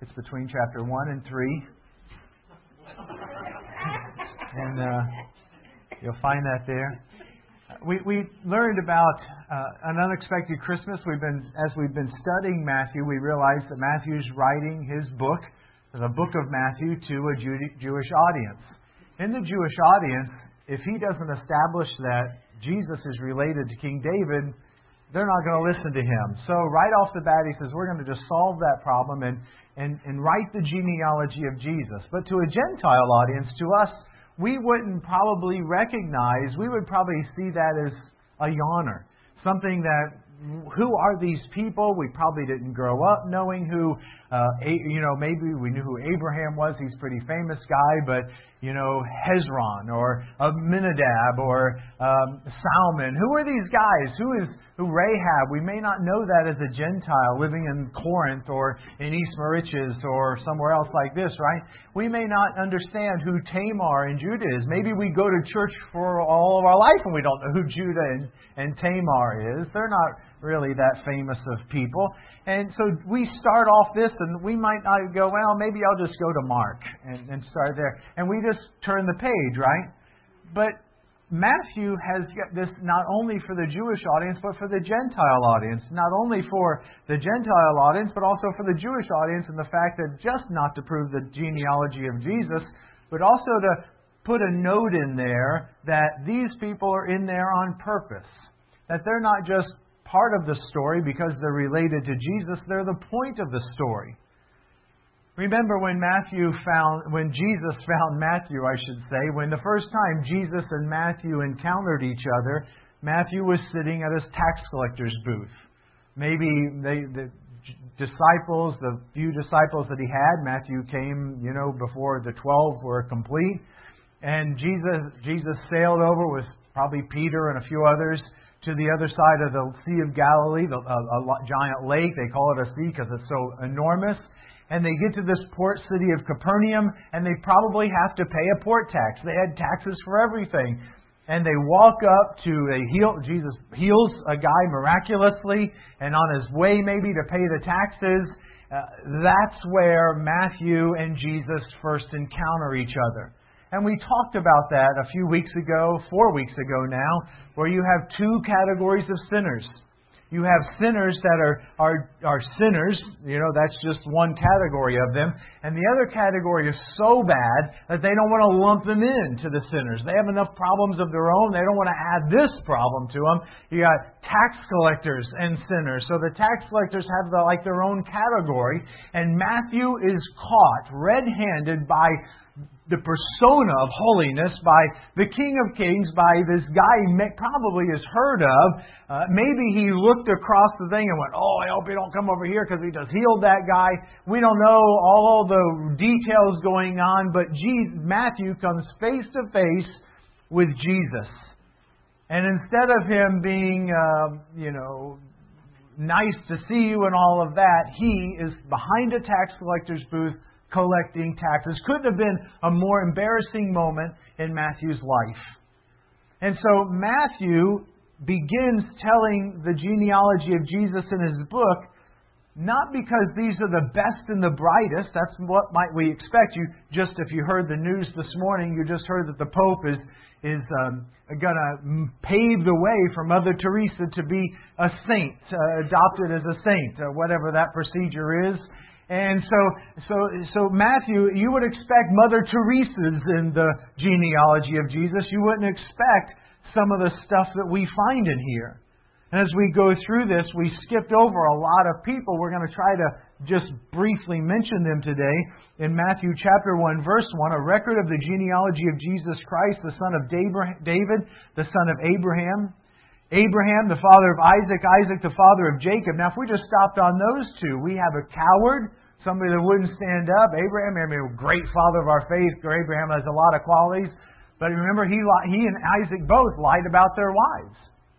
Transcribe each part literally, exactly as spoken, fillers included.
It's between chapter one and three. And uh, you'll find that there. We we learned about uh, an unexpected Christmas. We've been as we've been studying Matthew, we realized that Matthew's writing his book, the book of Matthew, to a Jew- Jewish audience. In the Jewish audience, if he doesn't establish that Jesus is related to King David, they're not going to listen to him. So right off the bat, he says, we're going to just solve that problem and, and, and write the genealogy of Jesus. But to a Gentile audience, to us, we wouldn't probably recognize, we would probably see that as a yawner. Something that, who are these people? We probably didn't grow up knowing who, uh, you know, maybe we knew who Abraham was. He's a pretty famous guy, but, you know, Hezron or Aminadab or um, Salmon. Who are these guys? Who is who Rahab? We may not know that as a Gentile living in Corinth or in East Mauritius or somewhere else like this, right? We may not understand who Tamar and Judah is. Maybe we go to church for all of our life and we don't know who Judah and, and Tamar is. They're not really that famous of people. And so we start off this and we might not go, well, maybe I'll just go to Mark and, and start there. And we just turn the page, right? But Matthew has got this not only for the Jewish audience, but for the Gentile audience. Not only for the Gentile audience, but also for the Jewish audience, and the fact that just not to prove the genealogy of Jesus, but also to put a note in there that these people are in there on purpose. That they're not just part of the story because they're related to Jesus, they're the point of the story. Remember when Matthew found, when Jesus found Matthew, I should say, when the first time Jesus and Matthew encountered each other, Matthew was sitting at his tax collector's booth. Maybe they, the disciples, the few disciples that he had, Matthew came, you know, before the twelve were complete. And Jesus, Jesus sailed over with probably Peter and a few others to the other side of the Sea of Galilee, the, a, a giant lake. They call it a sea because it's so enormous. And they get to this port city of Capernaum, and they probably have to pay a port tax. They had taxes for everything. And they walk up to, they heal, Jesus heals a guy miraculously, and on his way maybe to pay the taxes, uh, that's where Matthew and Jesus first encounter each other. And we talked about that a few weeks ago, four weeks ago now, where you have two categories of sinners. You have sinners that are, are, are sinners, you know, that's just one category of them. And the other category is so bad that they don't want to lump them in to the sinners. They have enough problems of their own. They don't want to add this problem to them. You got tax collectors and sinners. So the tax collectors have the, like their own category. And Matthew is caught red-handed by the persona of holiness, by the King of Kings, by this guy he may, probably has heard of. Uh, maybe he looked across the thing and went, oh, I hope he don't come over here because he just healed that guy. We don't know all the details going on, but Jesus, Matthew comes face to face with Jesus. And instead of him being, uh, you know, nice to see you and all of that, he is behind a tax collector's booth collecting taxes. Couldn't have been a more embarrassing moment in Matthew's life. And so Matthew begins telling the genealogy of Jesus in his book, not because these are the best and the brightest. That's what might we expect. You just, if you heard the news this morning, you just heard that the Pope is is um, going to pave the way for Mother Teresa to be a saint, uh, adopted as a saint, uh, whatever that procedure is. And so, so, so Matthew, you would expect Mother Teresa's in the genealogy of Jesus. You wouldn't expect some of the stuff that we find in here. And as we go through this, we skipped over a lot of people. We're going to try to just briefly mention them today. In Matthew chapter one, verse one, a record of the genealogy of Jesus Christ, the son of David, the son of Abraham. Abraham, the father of Isaac, Isaac, the father of Jacob. Now, if we just stopped on those two, we have a coward, somebody that wouldn't stand up. Abraham, I mean, a great father of our faith. Abraham has a lot of qualities. But remember, he, he and Isaac both lied about their wives.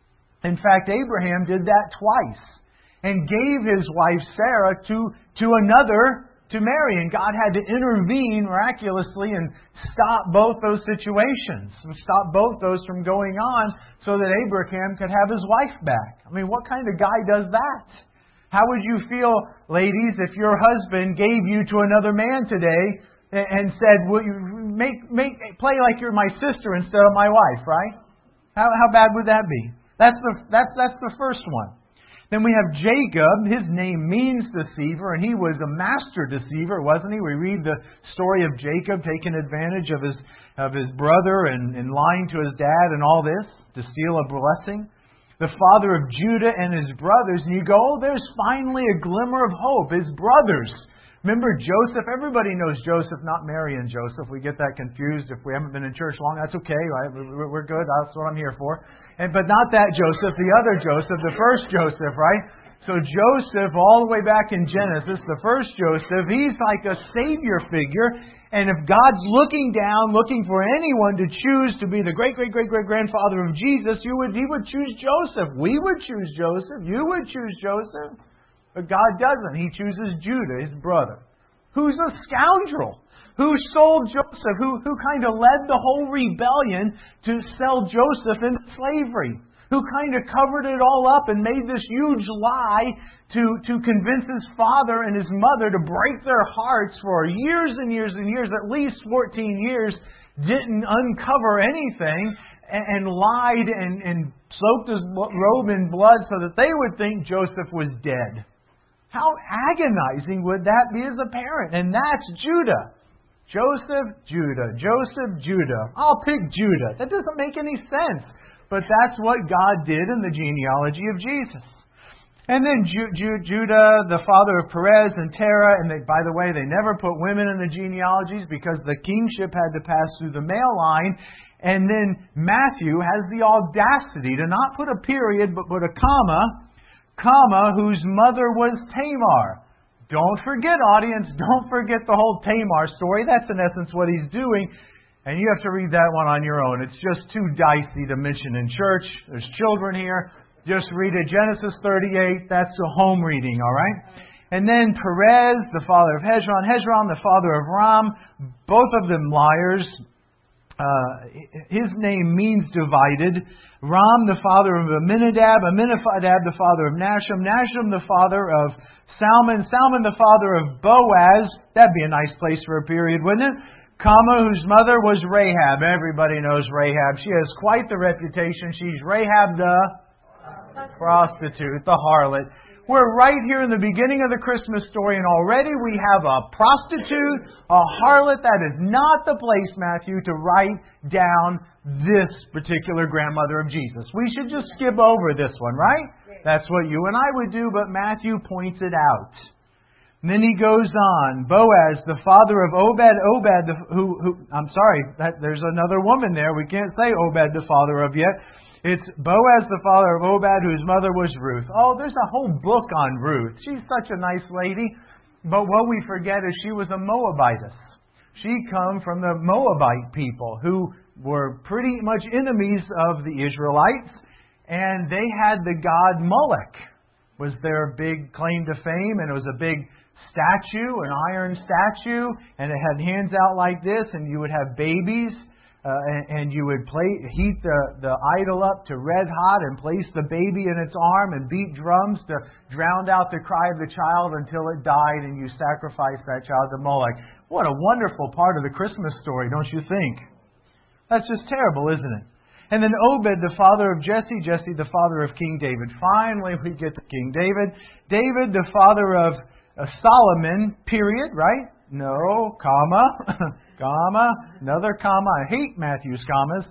In fact, Abraham did that twice and gave his wife Sarah to, to another to marry. And God had to intervene miraculously and stop both those situations, stop both those from going on so that Abraham could have his wife back. I mean, what kind of guy does that? How would you feel, ladies, if your husband gave you to another man today and said, "Will you make make play like you're my sister instead of my wife?" Right? How how bad would that be? That's the that's that's the first one. Then we have Jacob. His name means deceiver, and he was a master deceiver, wasn't he? We read the story of Jacob taking advantage of his of his brother and, and lying to his dad and all this to steal a blessing. The father of Judah and his brothers, and you go, oh, there's finally a glimmer of hope. His brothers. Remember Joseph? Everybody knows Joseph, not Mary and Joseph. We get that confused. If we haven't been in church long, that's okay. Right? We're good. That's what I'm here for. And But not that Joseph, the other Joseph, the first Joseph, right? So Joseph, all the way back in Genesis, the first Joseph, he's like a savior figure. And if God's looking down, looking for anyone to choose to be the great-great-great-great-grandfather of Jesus, you would, He would choose Joseph. We would choose Joseph. You would choose Joseph. But God doesn't. He chooses Judah, his brother, who's a scoundrel, who sold Joseph, who, who kind of led the whole rebellion to sell Joseph into slavery, who kind of covered it all up and made this huge lie to, to convince his father and his mother to break their hearts for years and years and years, at least fourteen years, didn't uncover anything and, and lied and, and soaked his robe in blood so that they would think Joseph was dead. How agonizing would that be as a parent? And that's Judah. Joseph, Judah. Joseph, Judah. I'll pick Judah. That doesn't make any sense. But that's what God did in the genealogy of Jesus. And then Ju- Ju- Judah, the father of Perez and Terah. And they, by the way, they never put women in the genealogies because the kingship had to pass through the male line. And then Matthew has the audacity to not put a period but put a comma. Comma, whose mother was Tamar. Don't forget, audience, don't forget the whole Tamar story. That's in essence what he's doing. And you have to read that one on your own. It's just too dicey to mention in church. There's children here. Just read it. Genesis thirty-eight, that's a home reading, all right? And then Perez, the father of Hezron. Hezron, the father of Ram. Both of them liars. Uh, his name means divided. Ram, the father of Amminadab. Amminadab, the father of Nashum. Nashum, the father of Salmon. Salmon, the father of Boaz. That'd be a nice place for a period, wouldn't it? Comma, whose mother was Rahab. Everybody knows Rahab. She has quite the reputation. She's Rahab the prostitute, the harlot. We're right here in the beginning of the Christmas story, and already we have a prostitute, a harlot. That is not the place, Matthew, to write down this particular grandmother of Jesus. We should just skip over this one, right? That's what you and I would do, but Matthew points it out. And then he goes on. Boaz, the father of Obed. Obed, the, who, who, I'm sorry, that, there's another woman there. We can't say Obed, the father of yet. It's Boaz, the father of Obed, whose mother was Ruth. Oh, there's a whole book on Ruth. She's such a nice lady. But what we forget is she was a Moabitess. She come from the Moabite people who were pretty much enemies of the Israelites. And they had the god Molech, was their big claim to fame. And it was a big statue, an iron statue. And it had hands out like this. And you would have babies. Uh, and, and you would play, heat the, the idol up to red hot and place the baby in its arm and beat drums to drown out the cry of the child until it died, and you sacrificed that child to Molech. What a wonderful part of the Christmas story, don't you think? That's just terrible, isn't it? And then Obed, the father of Jesse. Jesse, the father of King David. Finally, we get to King David. David, the father of uh, Solomon, period, right? No, comma, comma, another comma. I hate Matthew's commas.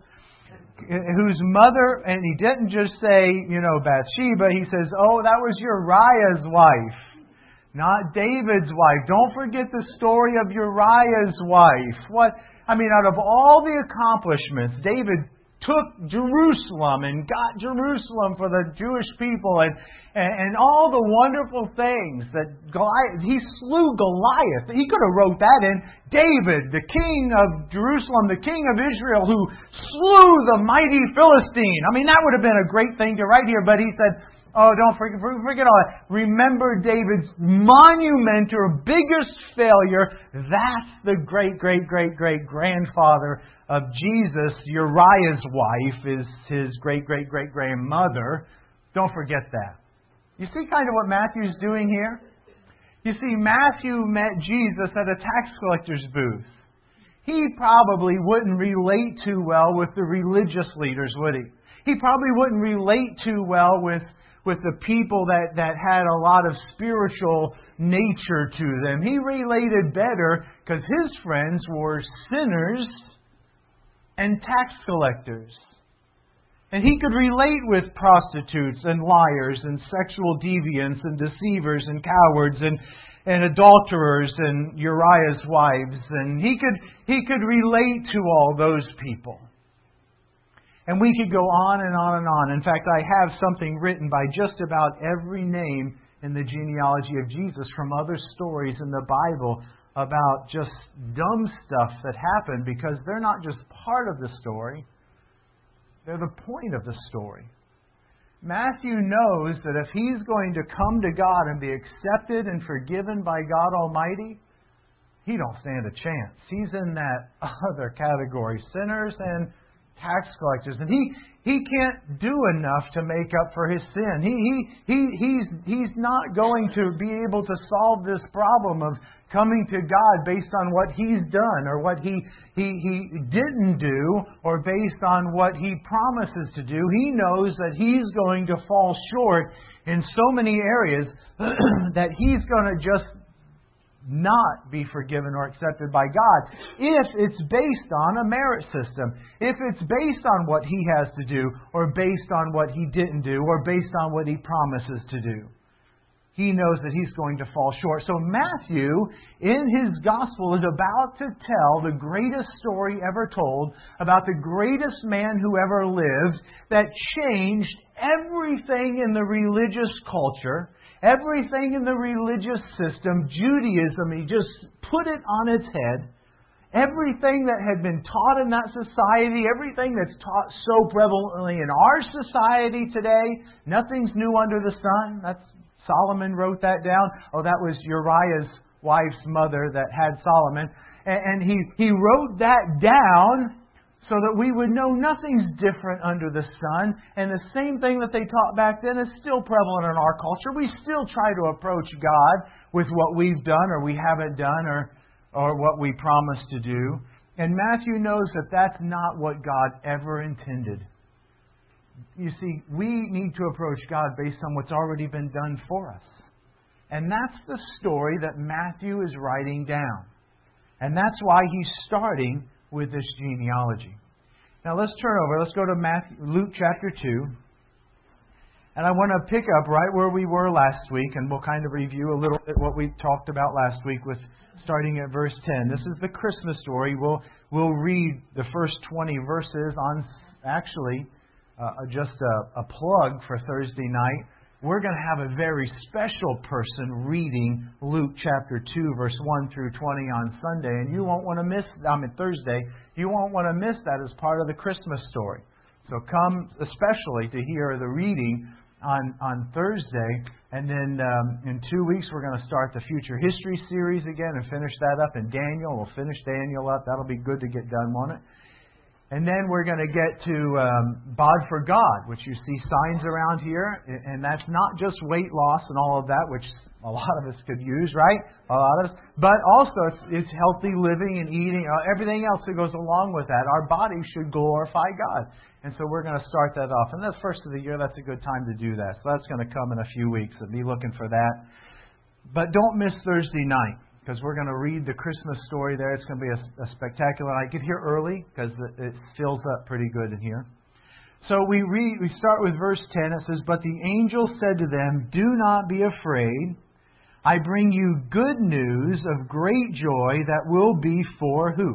Whose mother, and he didn't just say, you know, Bathsheba. He says, oh, that was Uriah's wife, not David's wife. Don't forget the story of Uriah's wife. What? I mean, out of all the accomplishments, David took Jerusalem and got Jerusalem for the Jewish people and, and, and all the wonderful things that Goliath, he slew Goliath. He could have wrote that in. David, the king of Jerusalem, the king of Israel, who slew the mighty Philistine. I mean, that would have been a great thing to write here, but he said, oh, don't forget, forget all that. Remember David's monumental, biggest failure. That's the great, great, great, great grandfather of Jesus. Uriah's wife is his great, great, great grandmother. Don't forget that. You see kind of what Matthew's doing here? You see, Matthew met Jesus at a tax collector's booth. He probably wouldn't relate too well with the religious leaders, would he? He probably wouldn't relate too well with, with the people that, that had a lot of spiritual nature to them. He related better because his friends were sinners and tax collectors. And he could relate with prostitutes and liars and sexual deviants and deceivers and cowards and, and adulterers and Uriah's wives. And he could, he could relate to all those people. And we could go on and on and on. In fact, I have something written by just about every name in the genealogy of Jesus from other stories in the Bible about just dumb stuff that happened because they're not just part of the story. They're the point of the story. Matthew knows that if he's going to come to God and be accepted and forgiven by God Almighty, he don't stand a chance. He's in that other category, sinners and tax collectors. And he, he can't do enough to make up for his sin. He, he, he, he's, he's not going to be able to solve this problem of coming to God based on what he's done or what he, he, he didn't do or based on what he promises to do. He knows that he's going to fall short in so many areas that he's going to just not be forgiven or accepted by God if it's based on a merit system, if it's based on what he has to do or based on what he didn't do or based on what he promises to do. He knows that he's going to fall short. So Matthew, in his gospel, is about to tell the greatest story ever told about the greatest man who ever lived that changed everything in the religious culture, everything in the religious system, Judaism. He just put it on its head. Everything that had been taught in that society, everything that's taught so prevalently in our society today, nothing's new under the sun. That's Solomon wrote that down. Oh, that was Uriah's wife's mother that had Solomon. And he, he wrote that down so that we would know nothing's different under the sun. And the same thing that they taught back then is still prevalent in our culture. We still try to approach God with what we've done or we haven't done or, or what we promised to do. And Matthew knows that that's not what God ever intended. You see, we need to approach God based on what's already been done for us. And that's the story that Matthew is writing down. And that's why he's starting with this genealogy. Now let's turn over. Let's go to Matthew, Luke chapter two. And I want to pick up right where we were last week. And we'll kind of review a little bit what we talked about last week with starting at verse ten. This is the Christmas story. We'll, we'll read the first twenty verses on actually... Uh, just a, a plug for Thursday night. We're going to have a very special person reading Luke chapter two, verse one through twenty on Sunday. And you won't want to miss, I mean Thursday, you won't want to miss that as part of the Christmas story. So come especially to hear the reading on, on Thursday. And then um, in two weeks we're going to start the Future History series again and finish that up in Daniel. We'll finish Daniel up. That'll be good to get done, won't it? And then we're going to get to um, Bod for God, which you see signs around here. And that's not just weight loss and all of that, which a lot of us could use, right? A lot of us. But also it's, it's healthy living and eating, uh, everything else that goes along with that. Our bodies should glorify God. And so we're going to start that off. And the first of the year, that's a good time to do that. So that's going to come in a few weeks. So be looking for that. But don't miss Thursday night, because we're going to read the Christmas story there. It's going to be a, a spectacular night. Get here early, because it, it fills up pretty good in here. So we read. We start with verse ten. It says, "But the angel said to them, 'Do not be afraid. I bring you good news of great joy that will be for' who?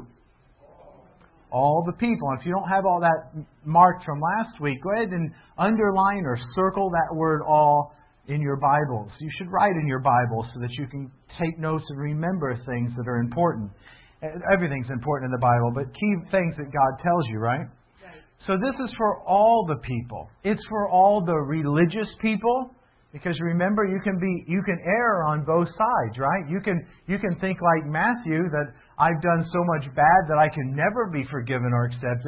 All the people." And if you don't have all that marked from last week, go ahead and underline or circle that word "all" in your Bibles. You should write in your Bible so that you can take notes and remember things that are important. Everything's important in the Bible, but key things that God tells you, right? Right. So this is for all the people. It's for all the religious people, because remember, you can be you can err on both sides, right? You can you can think like Matthew that I've done so much bad that I can never be forgiven or accepted.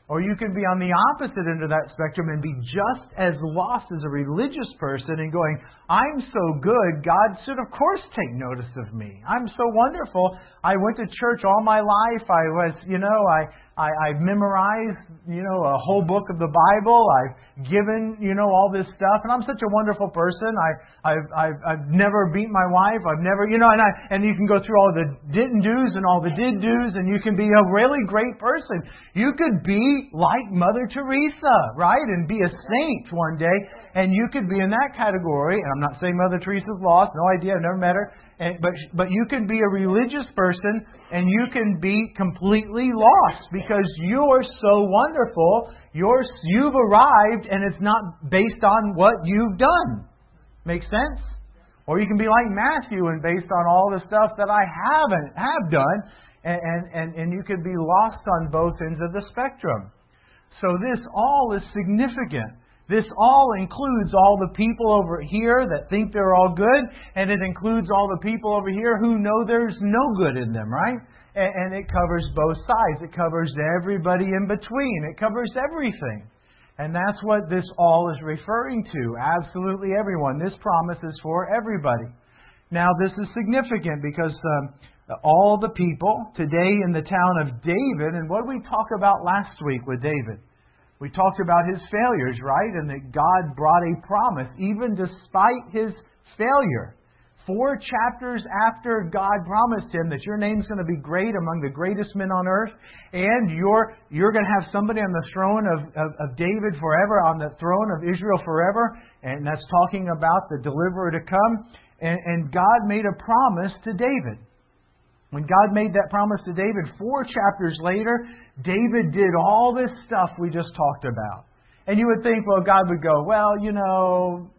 Or you can be on the opposite end of that spectrum and be just as lost as a religious person and going, I'm so good, God should of course take notice of me. I'm so wonderful. I went to church all my life. I was, you know, I, I, I've memorized, you know, a whole book of the Bible. I've given, you know, all this stuff. And I'm such a wonderful person. I, I've, I've, I've never beat my wife. I've never, you know, and, I, and you can go through all the didn't do's and all the did do's, and you can be a really great person. You could be like Mother Teresa, right? And be a saint one day. And you could be in that category. And I'm not saying Mother Teresa's lost. No idea. I've never met her. And, but, but you can be a religious person and you can be completely lost because you're so wonderful. You're, you've arrived and it's not based on what you've done. Make sense? Or you can be like Matthew and based on all the stuff that I haven't have done. And, and, and, and you could be lost on both ends of the spectrum. So this all is significant. This all includes all the people over here that think they're all good, and it includes all the people over here who know there's no good in them, right? And, and it covers both sides. It covers everybody in between. It covers everything. And that's what this all is referring to. Absolutely everyone. This promise is for everybody. Now, this is significant because um, all the people today in the town of David, and what did we talk about last week with David? We talked about his failures, right? And that God brought a promise, even despite his failure. Four chapters after God promised him that your name's going to be great among the greatest men on earth, and you're you're going to have somebody on the throne of, of, of David forever, on the throne of Israel forever, and that's talking about the deliverer to come. And, and God made a promise to David. When God made that promise to David, four chapters later, David did all this stuff we just talked about. And you would think, well, God would go, well, you know,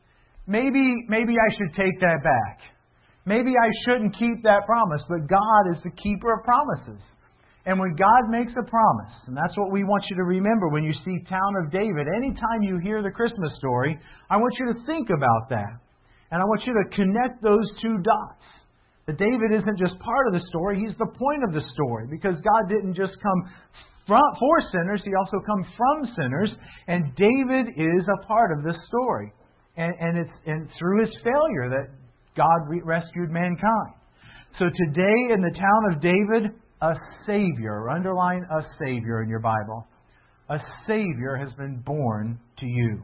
maybe maybe I should take that back. Maybe I shouldn't keep that promise. But God is the keeper of promises. And when God makes a promise, and that's what we want you to remember when you see Town of David, anytime you hear the Christmas story, I want you to think about that. And I want you to connect those two dots. That David isn't just part of the story, he's the point of the story. Because God didn't just come from, for sinners, he also comes from sinners. And David is a part of this story. And, and it's and through his failure that God re- rescued mankind. So today in the town of David, a Savior, underline a Savior in your Bible. A Savior has been born to you.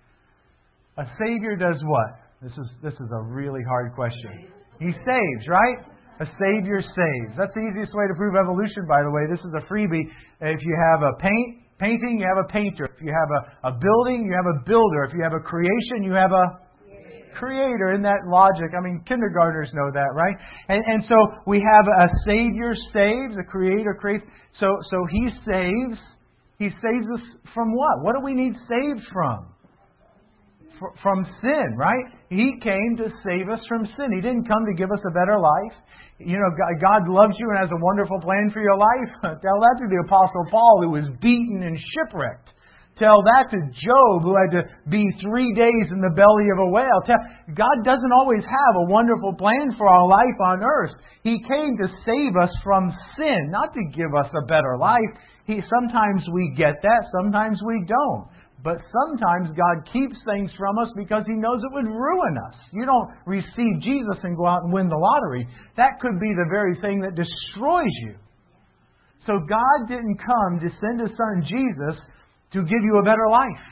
A Savior does what? This is this is a really hard question. He saves, right? A Savior saves. That's the easiest way to prove evolution, by the way. This is a freebie. If you have a paint painting, you have a painter. If you have a, a building, you have a builder. If you have a creation, you have a creator. In that logic, I mean, kindergartners know that, right? And and so we have a Savior saves, a Creator creates. So so He saves. He saves us from what? What do we need saved from? From sin, right? He came to save us from sin. He didn't come to give us a better life. You know, God loves you and has a wonderful plan for your life. Tell that to the Apostle Paul, who was beaten and shipwrecked. Tell that to Job, who had to be three days in the belly of a whale. Tell, God doesn't always have a wonderful plan for our life on earth. He came to save us from sin, not to give us a better life. He, sometimes we get that, sometimes we don't. But sometimes God keeps things from us because He knows it would ruin us. You don't receive Jesus and go out and win the lottery. That could be the very thing that destroys you. So God didn't come to send His Son Jesus to give you a better life.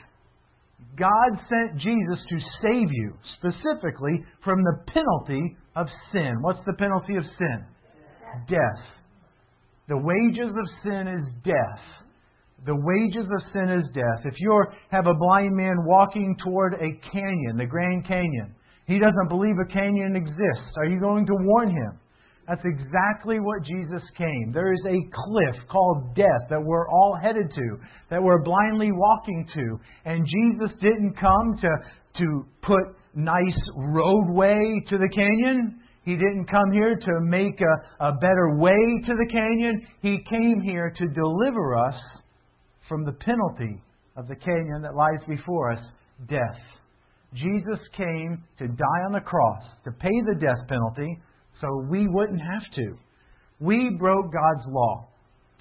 God sent Jesus to save you, specifically from the penalty of sin. What's the penalty of sin? Death. The wages of sin is death. The wages of sin is death. If you have a blind man walking toward a canyon, the Grand Canyon, he doesn't believe a canyon exists. Are you going to warn him? That's exactly what Jesus came. There is a cliff called death that we're all headed to, that we're blindly walking to. And Jesus didn't come to, to put nice roadway to the canyon. He didn't come here to make a, a better way to the canyon. He came here to deliver us from the penalty of the canyon that lies before us, death. Jesus came to die on the cross, to pay the death penalty, so we wouldn't have to. We broke God's law.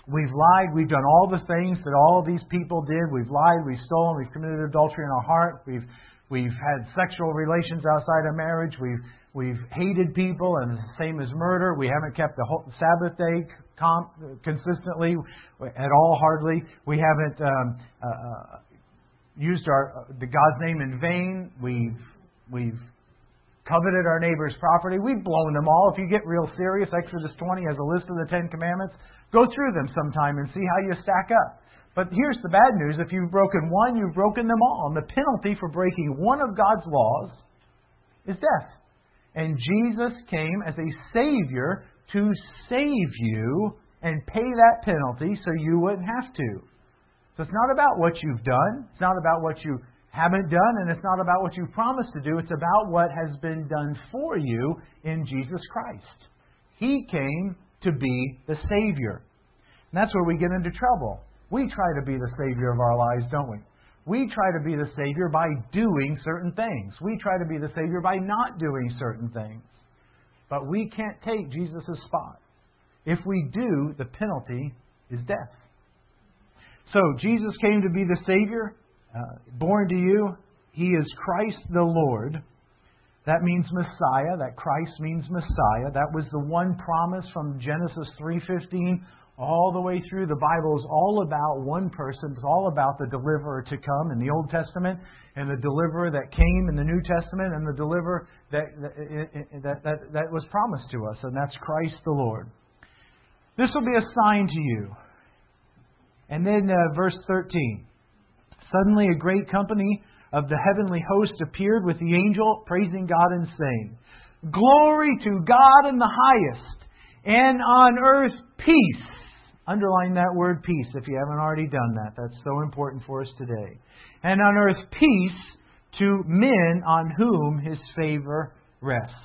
We've lied. We've done all the things that all of these people did. We've lied. We've stolen. We've committed adultery in our heart. We've we've had sexual relations outside of marriage. We've we've hated people, and the same as murder. We haven't kept the whole Sabbath day com- consistently at all. Hardly. We haven't um, uh, used our the God's name in vain. We've we've coveted our neighbor's property. We've blown them all. If you get real serious, Exodus twenty has a list of the Ten Commandments. Go through them sometime and see how you stack up. But here's the bad news. If you've broken one, you've broken them all. And the penalty for breaking one of God's laws is death. And Jesus came as a Savior to save you and pay that penalty so you wouldn't have to. So it's not about what you've done. It's not about what you haven't done. And it's not about what you've promised to do. It's about what has been done for you in Jesus Christ. He came to be the Savior. And that's where we get into trouble. We try to be the Savior of our lives, don't we? We try to be the Savior by doing certain things. We try to be the Savior by not doing certain things. But we can't take Jesus' spot. If we do, the penalty is death. So, Jesus came to be the Savior, uh, born to you. He is Christ the Lord. That means Messiah. That Christ means Messiah. That was the one promise from Genesis three fifteen all the way through. The Bible is all about one person. It's all about the deliverer to come in the Old Testament, and the deliverer that came in the New Testament, and the deliverer that that that, that was promised to us, and that's Christ the Lord. This will be a sign to you. And then uh, verse thirteen. Suddenly a great company of the heavenly host appeared with the angel, praising God and saying, "Glory to God in the highest, and on earth peace." Underline that word peace if you haven't already done that. That's so important for us today. "And on earth peace to men on whom His favor rests."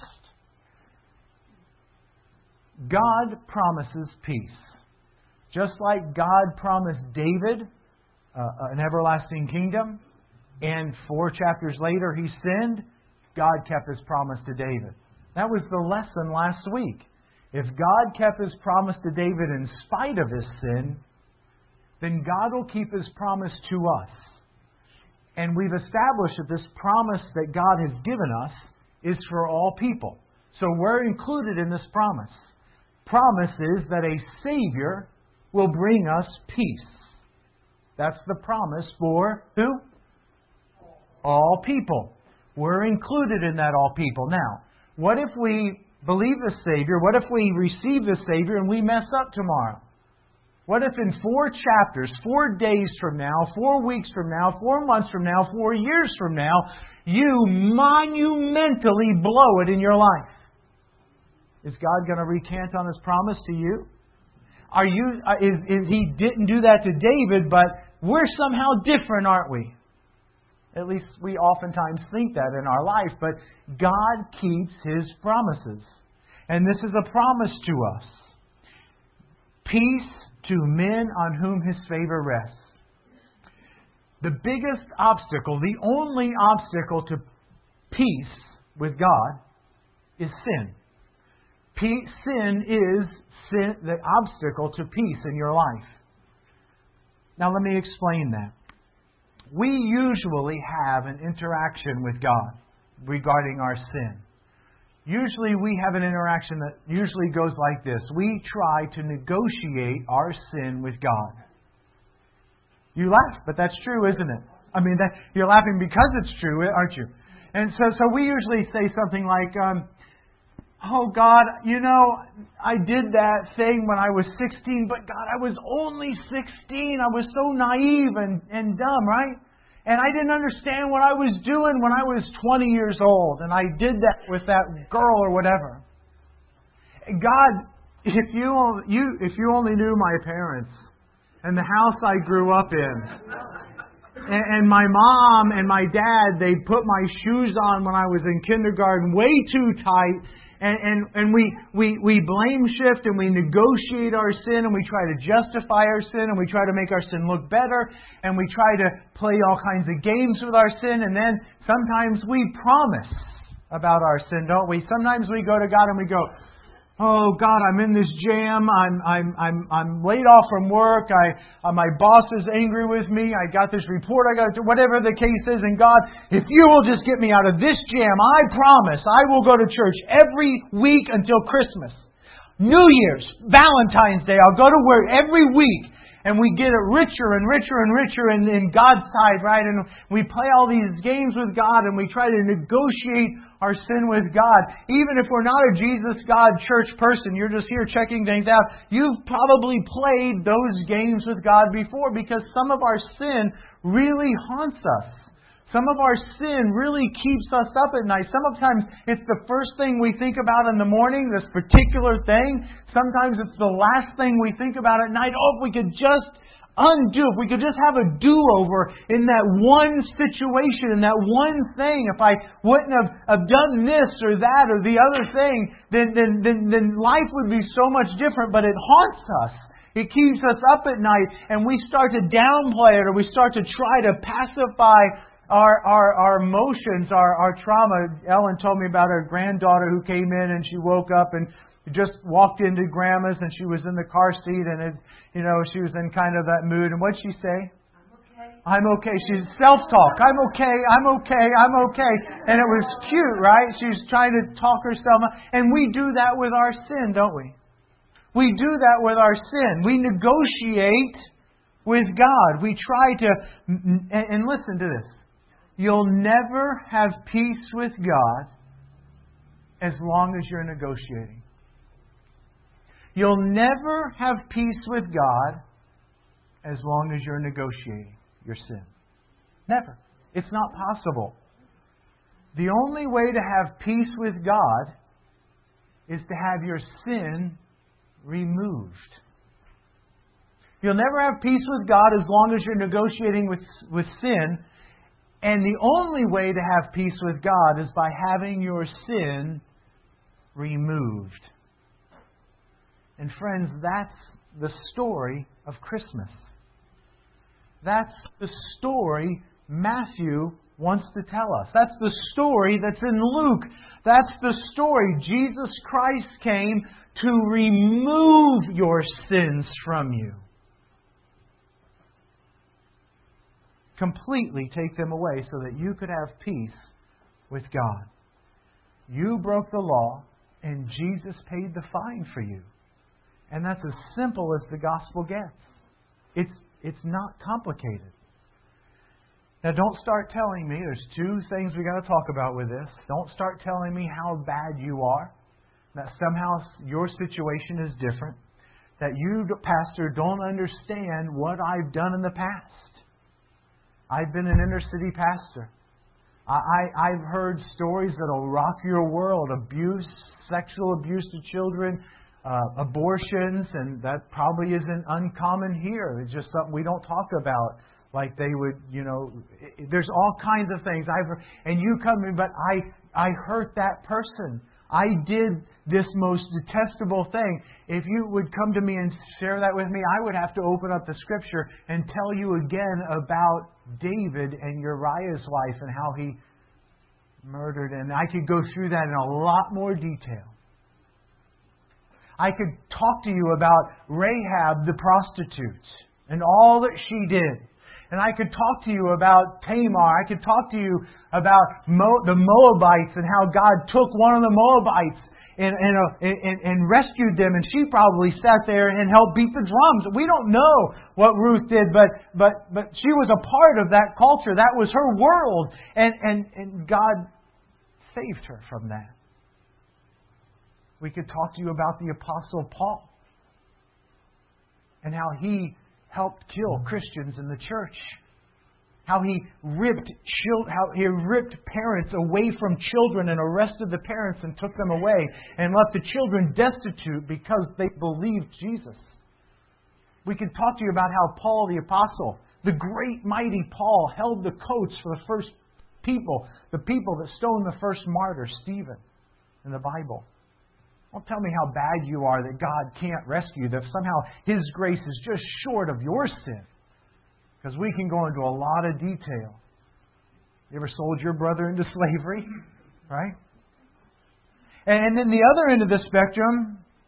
God promises peace. Just like God promised David uh, an everlasting kingdom, and four chapters later he sinned, God kept His promise to David. That was the lesson last week. If God kept His promise to David in spite of his sin, then God will keep His promise to us. And we've established that this promise that God has given us is for all people. So we're included in this promise. Promise is that a Savior will bring us peace. That's the promise for who? All people. We're included in that all people. Now, what if we believe the Savior? What if we receive the Savior and we mess up tomorrow? What if in four chapters, four days from now, four weeks from now, four months from now, four years from now, you monumentally blow it in your life? Is God going to recant on His promise to you? Are you? Uh, is, is He didn't do that to David, but we're somehow different, aren't we? At least we oftentimes think that in our life. But God keeps His promises. And this is a promise to us. Peace to men on whom His favor rests. The biggest obstacle, the only obstacle to peace with God is sin. Peace, sin is sin, the obstacle to peace in your life. Now let me explain that. We usually have an interaction with God regarding our sin. Usually we have an interaction that usually goes like this. We try to negotiate our sin with God. You laugh, but that's true, isn't it? I mean, that, you're laughing because it's true, aren't you? And so, so we usually say something like, um, "Oh God, you know, I did that thing when I was sixteen, but God, I was only sixteen. I was so naive and, and dumb, right? And I didn't understand what I was doing when I was twenty years old, and I did that with that girl or whatever." God, if you you if you only knew my parents and the house I grew up in, and, and my mom and my dad, they put my shoes on when I was in kindergarten way too tight. And, and, and we, we, we blame shift and we negotiate our sin and we try to justify our sin and we try to make our sin look better and we try to play all kinds of games with our sin, and then sometimes we promise about our sin, don't we? Sometimes we go to God and we go, Oh God, I'm in this jam. I'm I'm I'm I'm laid off from work. I uh, my boss is angry with me. I got this report. I got to, whatever the case is. And God, if you will just get me out of this jam, I promise I will go to church every week until Christmas, New Year's, Valentine's Day. I'll go to work every week. And we get it richer and richer and richer in, in God's side, right? And we play all these games with God and we try to negotiate our sin with God. Even if we're not a Jesus, God, church person, you're just here checking things out. You've probably played those games with God before because some of our sin really haunts us. Some of our sin really keeps us up at night. Sometimes it's the first thing we think about in the morning, this particular thing. Sometimes it's the last thing we think about at night. Oh, if we could just undo, if we could just have a do-over in that one situation, in that one thing. If I wouldn't have, have done this or that or the other thing, then, then, then, then life would be so much different. But it haunts us. It keeps us up at night, and we start to downplay it, or we start to try to pacify Our, our our emotions, our, our trauma. Ellen told me about her granddaughter who came in and she woke up and just walked into Grandma's and she was in the car seat and it, you know, she was in kind of that mood. And what'd she say? I'm okay. I'm okay. She's self-talk. I'm okay. I'm okay. I'm okay. And it was cute, right? She was trying to talk herself. And we do that with our sin, don't we? We do that with our sin. We negotiate with God. We try to, and listen to this. You'll never have peace with God as long as you're negotiating. You'll never have peace with God as long as you're negotiating your sin. Never. It's not possible. The only way to have peace with God is to have your sin removed. You'll never have peace with God as long as you're negotiating with, with sin. And the only way to have peace with God is by having your sin removed. And friends, that's the story of Christmas. That's the story Matthew wants to tell us. That's the story that's in Luke. That's the story. Jesus Christ came to remove your sins from you. Completely take them away so that you could have peace with God. You broke the law and Jesus paid the fine for you. And that's as simple as the gospel gets. It's, it's not complicated. Now don't start telling me, there's two things we got to talk about with this. Don't start telling me how bad you are. That somehow your situation is different. That you, pastor, don't understand what I've done in the past. I've been an inner city pastor. I, I, I've heard stories that'll rock your world. Abuse, sexual abuse to children, uh, abortions, and that probably isn't uncommon here. It's just something we don't talk about like they would, you know. It, there's all kinds of things. I've heard, and you come in, but I, I hurt that person. I did this most detestable thing. If you would come to me and share that with me, I would have to open up the Scripture and tell you again about David and Uriah's life and how he murdered. And I could go through that in a lot more detail. I could talk to you about Rahab the prostitute and all that she did. And I could talk to you about Tamar. I could talk to you about Mo- the Moabites and how God took one of the Moabites and, and, uh, and, and rescued them. And she probably sat there and helped beat the drums. We don't know what Ruth did, but but but she was a part of that culture. That was her world. And, and, and God saved her from that. We could talk to you about the Apostle Paul and how he helped kill Christians in the church. How he ripped chil- how he ripped parents away from children and arrested the parents and took them away and left the children destitute because they believed Jesus. We could talk to you about how Paul the Apostle, the great mighty Paul, held the coats for the first people, the people that stoned the first martyr, Stephen, in the Bible. Don't tell me how bad you are that God can't rescue you, that somehow His grace is just short of your sin. Because we can go into a lot of detail. You ever sold your brother into slavery? Right? And then the other end of the spectrum,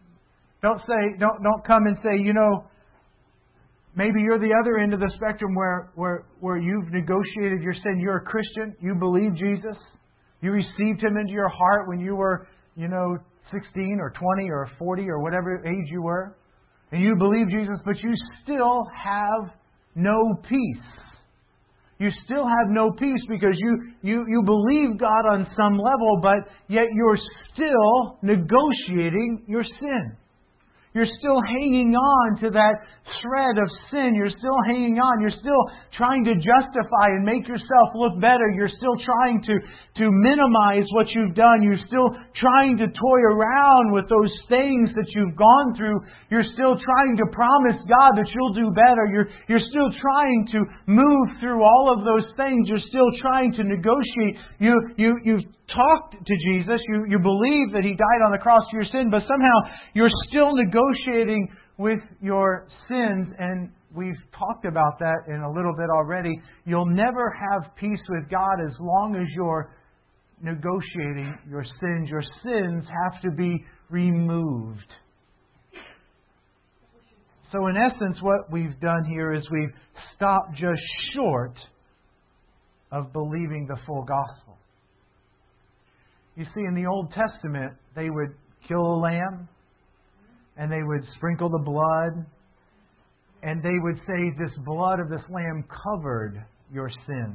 Don't say, don't don't come and say, you know, maybe you're the other end of the spectrum where where where you've negotiated your sin. You're a Christian. You believe Jesus. You received Him into your heart when you were, you know, sixteen or twenty or forty or whatever age you were. And you believe Jesus, but you still have no peace. You still have no peace because you, you, you believe God on some level, but yet you're still negotiating your sin. You're still hanging on to that thread of sin. You're still hanging on. You're still trying to justify and make yourself look better. You're still trying to, to minimize what you've done. You're still trying to toy around with those things that you've gone through. You're still trying to promise God that you'll do better. You're, you're still trying to move through all of those things. You're still trying to negotiate. You, you, you've talked to Jesus. You, you believe that He died on the cross for your sin, but somehow you're still negotiating with your sins, and we've talked about that in a little bit already. You'll never have peace with God as long as you're negotiating your sins. Your sins have to be removed. So in essence, what we've done here is we've stopped just short of believing the full gospel. You see, in the Old Testament, they would kill a lamb, and they would sprinkle the blood, and they would say, this blood of this lamb covered your sin.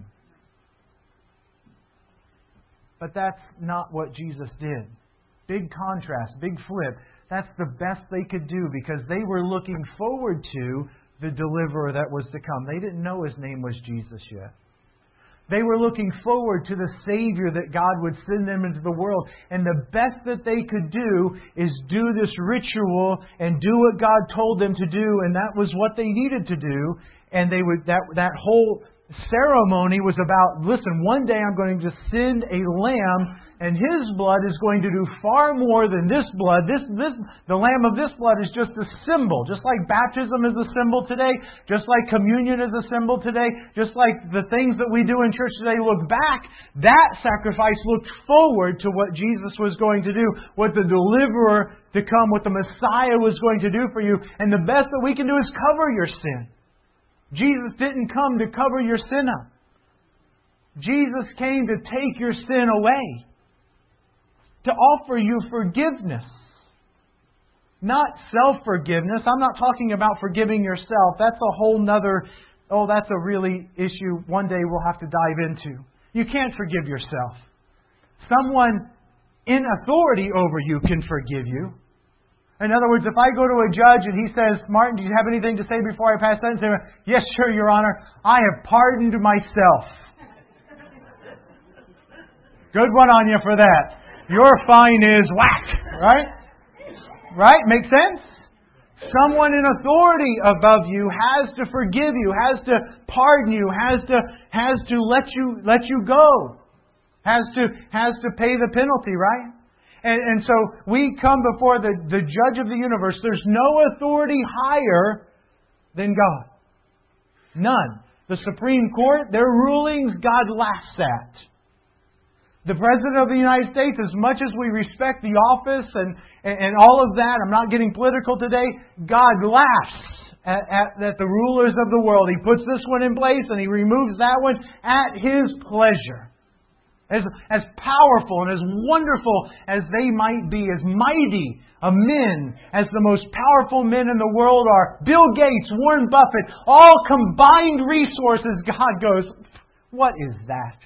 But that's not what Jesus did. Big contrast, big flip. That's the best they could do because they were looking forward to the deliverer that was to come. They didn't know His name was Jesus yet. They were looking forward to the Savior that God would send them into the world. And the best that they could do is do this ritual and do what God told them to do. And that was what they needed to do. And they would that that whole ceremony was about, listen, one day I'm going to send a lamb, and His blood is going to do far more than this blood. This, this, the lamb of this blood is just a symbol. Just like baptism is a symbol today, just like communion is a symbol today, just like the things that we do in church today look back, that sacrifice looked forward to what Jesus was going to do, what the deliverer to come, what the Messiah was going to do for you. And the best that we can do is cover your sin. Jesus didn't come to cover your sin up. Jesus came to take your sin away, to offer you forgiveness. Not self-forgiveness. I'm not talking about forgiving yourself. That's a whole nother, oh, that's a really issue one day we'll have to dive into. You can't forgive yourself. Someone in authority over you can forgive you. In other words, if I go to a judge and he says, Martin, do you have anything to say before I pass sentence? Yes, sure, Your Honor. I have pardoned myself. Good one on you for that. Your fine is whack. Right? Right? Make sense? Someone in authority above you has to forgive you, has to pardon you, has to has to let you let you go. Has to has to pay the penalty, right? And, and so we come before the, the judge of the universe. There's no authority higher than God. None. The Supreme Court, their rulings, God laughs at. The President of the United States, as much as we respect the office and, and, and all of that, I'm not getting political today, God laughs at, at, at the rulers of the world. He puts this one in place and He removes that one at His pleasure. As, as powerful and as wonderful as they might be, as mighty a men, as the most powerful men in the world are, Bill Gates, Warren Buffett, all combined resources, God goes, what is that?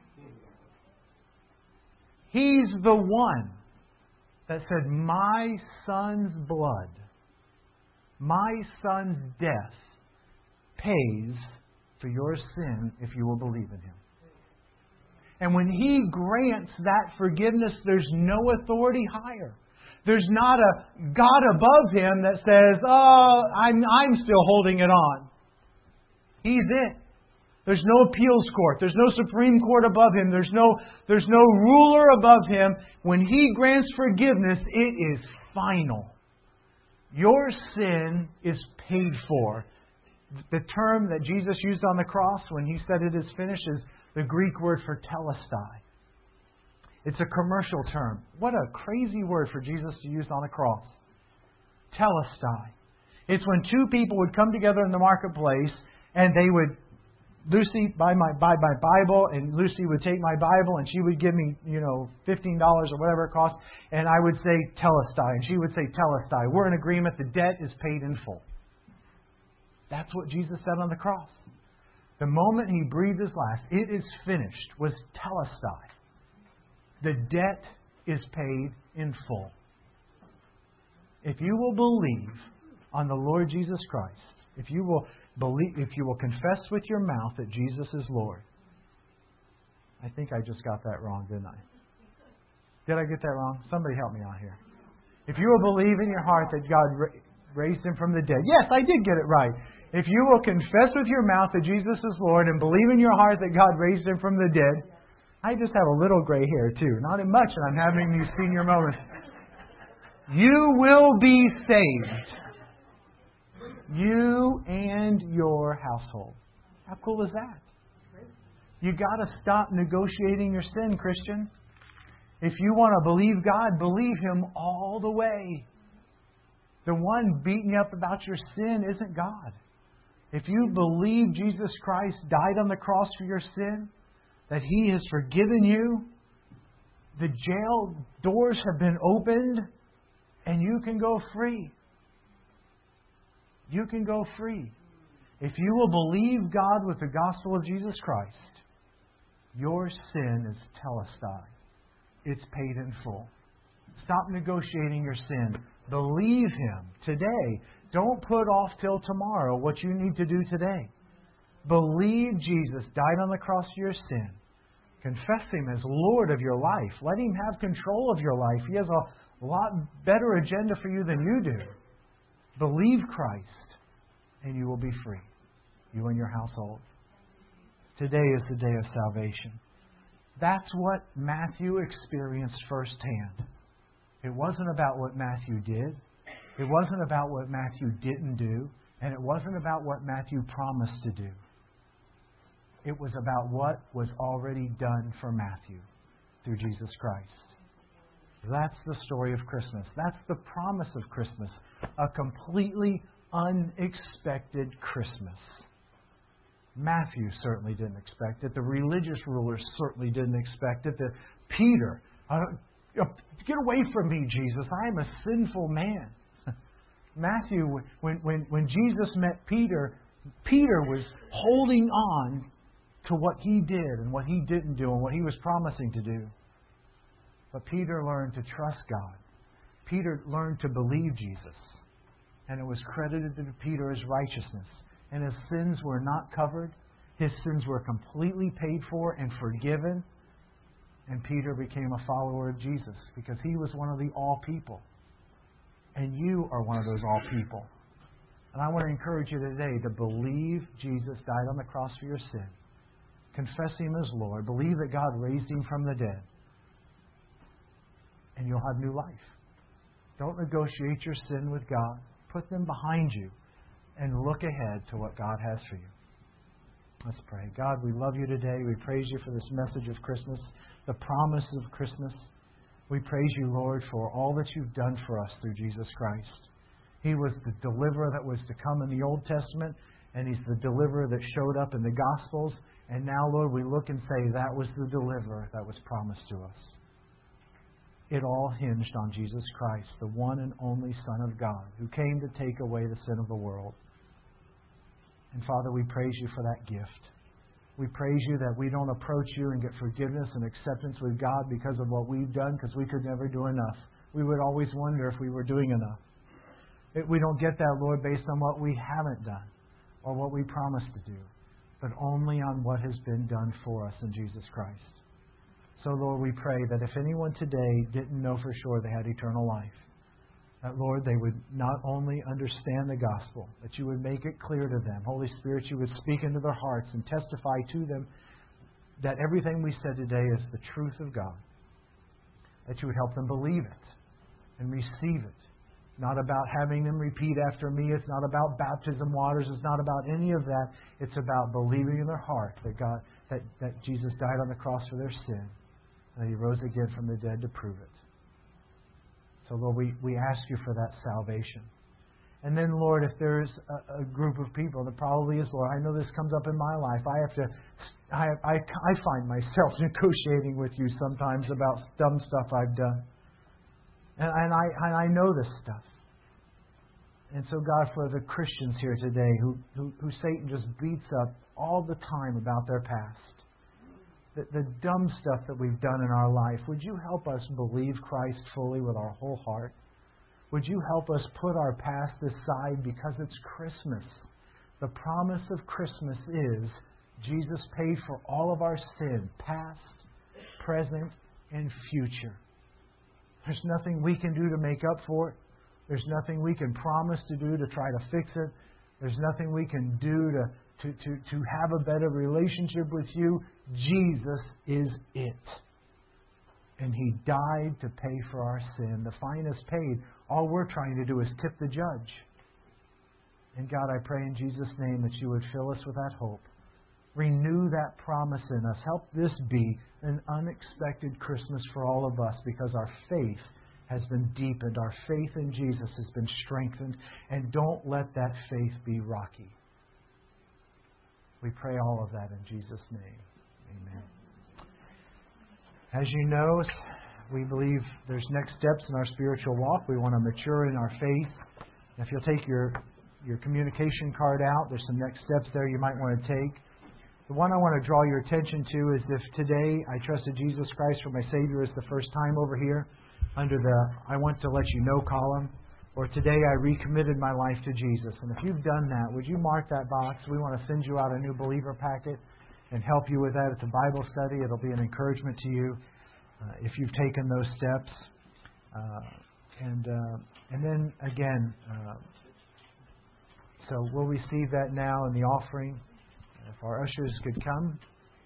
He's the one that said, my Son's blood, my Son's death pays for your sin if you will believe in Him. And when He grants that forgiveness, there's no authority higher. There's not a God above Him that says, oh, I'm, I'm still holding it on. He's it. There's no appeals court. There's no Supreme Court above Him. There's no, there's no ruler above Him. When He grants forgiveness, it is final. Your sin is paid for. The term that Jesus used on the cross when He said it is finished is the Greek word for telestai. It's a commercial term. What a crazy word for Jesus to use on a cross. Telestai. It's when two people would come together in the marketplace and they would, Lucy buy my buy my Bible, and Lucy would take my Bible and she would give me, you know, fifteen dollars or whatever it cost, and I would say Telestai, and she would say Telestai. We're in agreement. The debt is paid in full. That's what Jesus said on the cross. The moment He breathed His last, it is finished, was Telestai. The debt is paid in full. If you will believe on the Lord Jesus Christ, if you will believe, if you will confess with your mouth that Jesus is Lord. I think I just got that wrong, didn't I? Did I get that wrong? Somebody help me out here. If you will believe in your heart that God ra- raised Him from the dead. Yes, I did get it right. If you will confess with your mouth that Jesus is Lord and believe in your heart that God raised Him from the dead. I just have a little gray hair too. Not much, and I'm having these senior moments. You will be saved. You and your household. How cool is that? You got to stop negotiating your sin, Christian. If you want to believe God, believe Him all the way. The one beating you up about your sin isn't God. If you believe Jesus Christ died on the cross for your sin, that He has forgiven you, the jail doors have been opened, and you can go free. You can go free. If you will believe God with the gospel of Jesus Christ, your sin is Telestai. It's paid in full. Stop negotiating your sin. Believe Him today. Don't put off till tomorrow what you need to do today. Believe Jesus died on the cross for your sin. Confess Him as Lord of your life. Let Him have control of your life. He has a lot better agenda for you than you do. Believe Christ, and you will be free. You and your household. Today is the day of salvation. That's what Matthew experienced firsthand. It wasn't about what Matthew did. It wasn't about what Matthew didn't do. And it wasn't about what Matthew promised to do. It was about what was already done for Matthew through Jesus Christ. That's the story of Christmas. That's the promise of Christmas. A completely unexpected Christmas. Matthew certainly didn't expect it. The religious rulers certainly didn't expect it. The Peter, uh, get away from me, Jesus. I am a sinful man. Matthew, when, when, when Jesus met Peter, Peter was holding on to what he did and what he didn't do and what he was promising to do. But Peter learned to trust God. Peter learned to believe Jesus. And it was credited to Peter as righteousness. And his sins were not covered. His sins were completely paid for and forgiven. And Peter became a follower of Jesus because he was one of the all people. And you are one of those all people. And I want to encourage you today to believe Jesus died on the cross for your sin. Confess Him as Lord. Believe that God raised Him from the dead. And you'll have new life. Don't negotiate your sin with God. Put them behind you and look ahead to what God has for you. Let's pray. God, we love You today. We praise You for this message of Christmas, the promise of Christmas. We praise You, Lord, for all that You've done for us through Jesus Christ. He was the deliverer that was to come in the Old Testament, and He's the deliverer that showed up in the Gospels. And now, Lord, we look and say that was the deliverer that was promised to us. It all hinged on Jesus Christ, the one and only Son of God, who came to take away the sin of the world. And Father, we praise You for that gift. We praise You that we don't approach You and get forgiveness and acceptance with God because of what we've done, because we could never do enough. We would always wonder if we were doing enough. It, we don't get that, Lord, based on what we haven't done or what we promised to do, but only on what has been done for us in Jesus Christ. So, Lord, we pray that if anyone today didn't know for sure they had eternal life, that, Lord, they would not only understand the gospel, that You would make it clear to them. Holy Spirit, You would speak into their hearts and testify to them that everything we said today is the truth of God. That You would help them believe it and receive it. Not about having them repeat after me. It's not about baptism waters. It's not about any of that. It's about believing in their heart that God, that, that Jesus died on the cross for their sin. And that He rose again from the dead to prove it. So, Lord, we, we ask You for that salvation. And then, Lord, if there's a, a group of people, that probably is, Lord, I know this comes up in my life. I have to, I, I, I find myself negotiating with you sometimes about dumb stuff I've done. And, and, I, and I know this stuff. And so, God, for the Christians here today who, who, who Satan just beats up all the time about their past, the, the dumb stuff that we've done in our life, would you help us believe Christ fully with our whole heart? Would you help us put our past aside because it's Christmas? The promise of Christmas is Jesus paid for all of our sin, past, present, and future. There's nothing we can do to make up for it. There's nothing we can promise to do to try to fix it. There's nothing we can do to, to, to, to have a better relationship with you. Jesus is it. And He died to pay for our sin. The fine is paid. All we're trying to do is tip the judge. And God, I pray in Jesus' name that you would fill us with that hope. Renew that promise in us. Help this be an unexpected Christmas for all of us, because our faith has been deepened. Our faith in Jesus has been strengthened. And don't let that faith be rocky. We pray all of that in Jesus' name. Amen. As you know, we believe there's next steps in our spiritual walk. We want to mature in our faith. If you'll take your, your communication card out, there's some next steps there you might want to take. The one I want to draw your attention to is if today I trusted Jesus Christ for my Savior is the first time over here, under the I want to let you know column, or today I recommitted my life to Jesus. And if you've done that, would you mark that box? We want to send you out a new believer packet and help you with that. It's a Bible study. It'll be an encouragement to you uh, if you've taken those steps. Uh, and uh, and then again, uh, so we'll receive that now in the offering. If our ushers could come.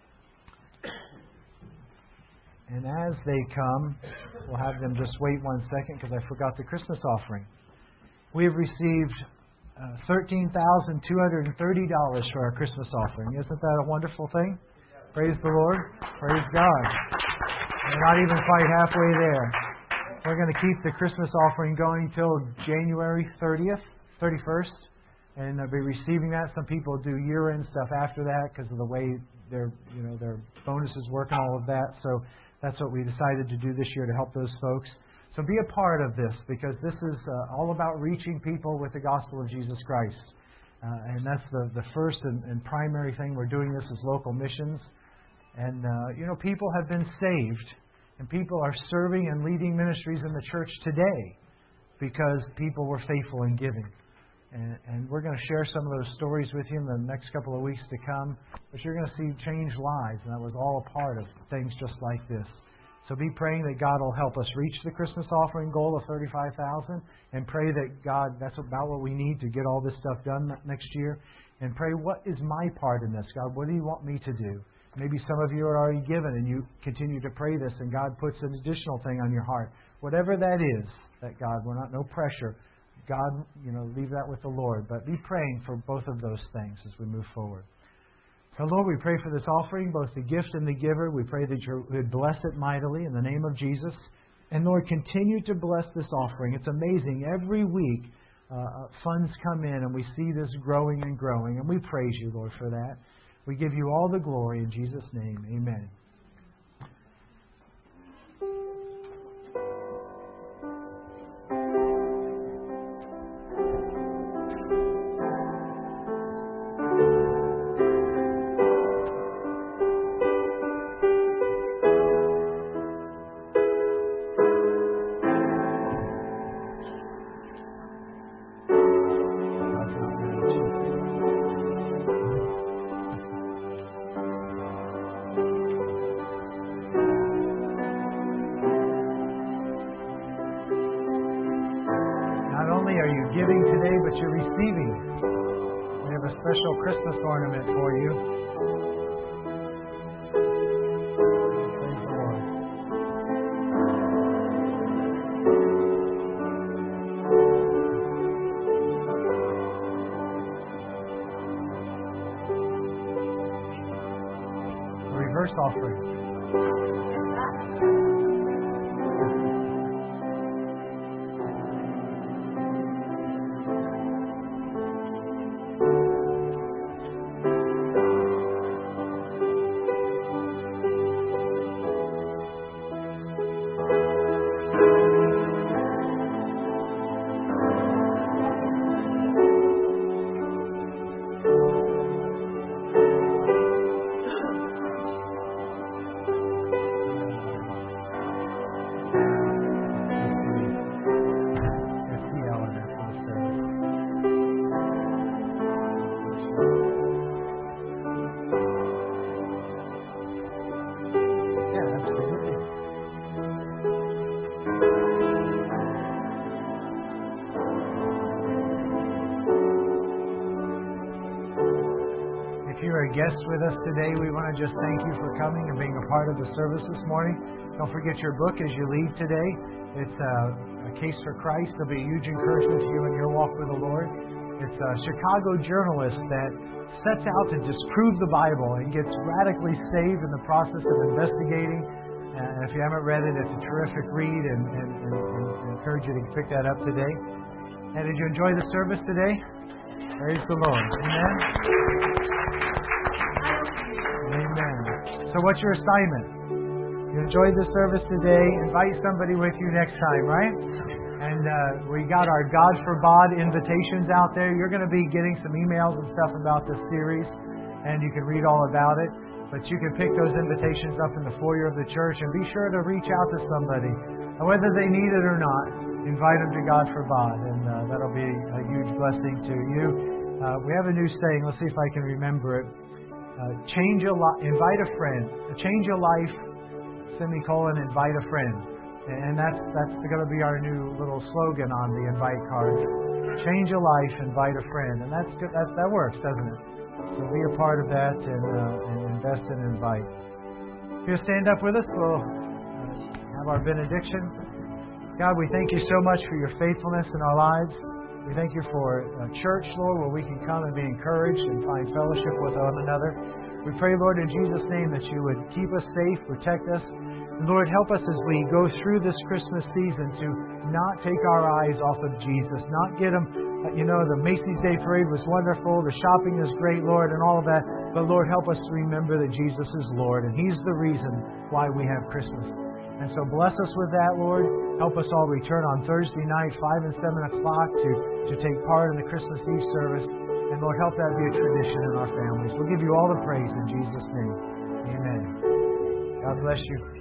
And as they come, we'll have them just wait one second because I forgot the Christmas offering. We have received uh, thirteen thousand two hundred thirty dollars for our Christmas offering. Isn't that a wonderful thing? Praise the Lord. Praise God. We're not even quite halfway there. We're going to keep the Christmas offering going till January thirtieth, thirty-first. And I'll be receiving that. Some people do year-end stuff after that because of the way their, you know, their bonuses work and all of that. So that's what we decided to do this year to help those folks. So be a part of this, because this is uh, all about reaching people with the gospel of Jesus Christ. Uh, and that's the, the first and, and primary thing. We're doing this as local missions. And, uh, you know, people have been saved. And people are serving and leading ministries in the church today because people were faithful in giving. And, and we're going to share some of those stories with you in the next couple of weeks to come. But you're going to see changed lives. And that was all a part of things just like this. So be praying that God will help us reach the Christmas offering goal of thirty-five thousand dollars. And pray that God, that's about what we need to get all this stuff done next year. And pray, what is my part in this? God, what do you want me to do? Maybe some of you are already given and you continue to pray this. And God puts an additional thing on your heart. Whatever that is, that God, we're not no pressure. God, you know, leave that with the Lord. But be praying for both of those things as we move forward. So, Lord, we pray for this offering, both the gift and the giver. We pray that you would bless it mightily in the name of Jesus. And, Lord, continue to bless this offering. It's amazing. Every week, uh, funds come in and we see this growing and growing. And we praise you, Lord, for that. We give you all the glory in Jesus' name. Amen. Giving today, but you're receiving. We have a special Christmas ornament for you. Praise the Lord. A reverse offering. you're a guest with us today, we want to just thank you for coming and being a part of the service this morning. Don't forget your book as you leave today. It's uh, A Case for Christ. It'll be a huge encouragement to you in your walk with the Lord. It's a Chicago journalist that sets out to disprove the Bible and gets radically saved in the process of investigating. And if you haven't read it, it's a terrific read, and, and, and, and I encourage you to pick that up today. And did you enjoy the service today? Praise the Lord. Amen. Amen. So what's your assignment? You enjoyed the service today. Invite somebody with you next time, right? And uh, we got our God for Bod invitations out there. You're going to be getting some emails and stuff about this series, and you can read all about it. But you can pick those invitations up in the foyer of the church, and be sure to reach out to somebody. Whether they need it or not, invite them to God for Bod, and uh, that'll be a huge blessing to you. Uh, we have a new saying. Let's see if I can remember it. Uh, change a li- invite a friend. Change a life, semicolon, invite a friend. And that's that's going to be our new little slogan on the invite cards. Change a life, invite a friend. And that's good. That, that works, doesn't it? So be a part of that and, uh, and invest and invite. If you'll stand up with us, we'll uh, have our benediction. God, we thank you so much for your faithfulness in our lives. We thank you for a church, Lord, where we can come and be encouraged and find fellowship with one another. We pray, Lord, in Jesus' name that you would keep us safe, protect us. And Lord, help us as we go through this Christmas season to not take our eyes off of Jesus, not get them, you know, the Macy's Day Parade was wonderful, the shopping is great, Lord, and all of that. But Lord, help us to remember that Jesus is Lord, and He's the reason why we have Christmas. And so bless us with that, Lord. Help us all return on Thursday night, five and seven o'clock, to, to take part in the Christmas Eve service. And Lord, help that be a tradition in our families. We'll give you all the praise in Jesus' name. Amen. God bless you.